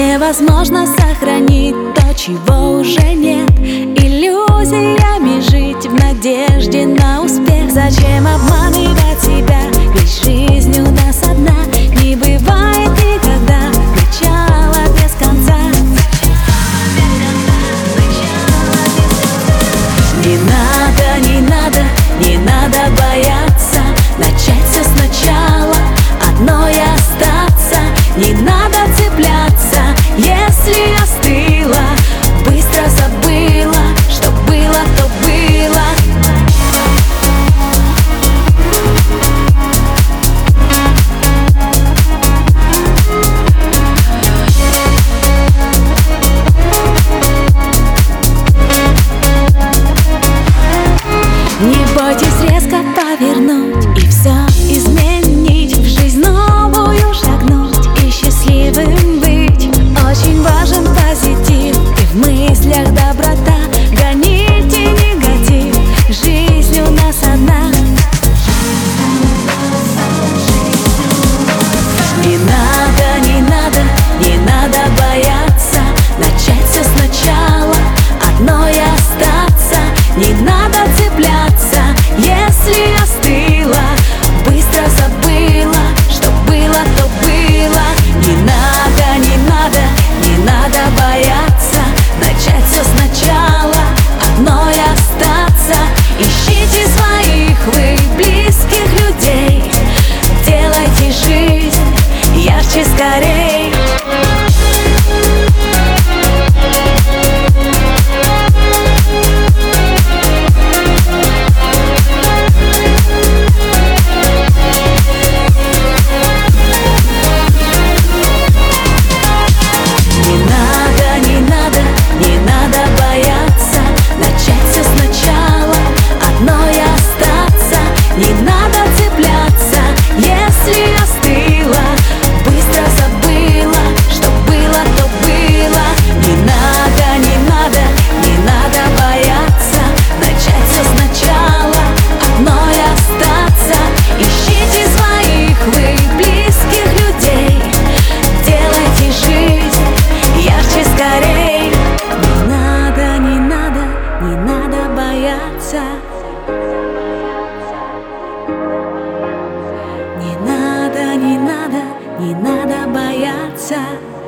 Невозможно сохранить то, чего уже нет. Иллюзиями жить в надежде на успех. Зачем обманывать себя, ведь жизнь у нас одна. Не бывает никогда начала без конца. Не надо, не надо, не надо бояться начать все сначала, одной остаться. Не надо цепляться, если остыла, быстро забыла, что было, то было. Не бойтесь резко повернуть и все изменить, в жизнь новую шагнуть и счастливым быть. Очень важен позитив и в мыслях доброта. Гоните негатив, жизнь у нас одна. Не надо, не надо, не надо бояться начать все сначала, одной остаться. Не надо цепляться, если остыла, быстро забыла, что было, то было. Не надо, не надо, не надо бояться начать все сначала, одной остаться. Ищите своих вы близких людей, делайте жизнь ярче, скорей. Не надо, не надо, не надо бояться.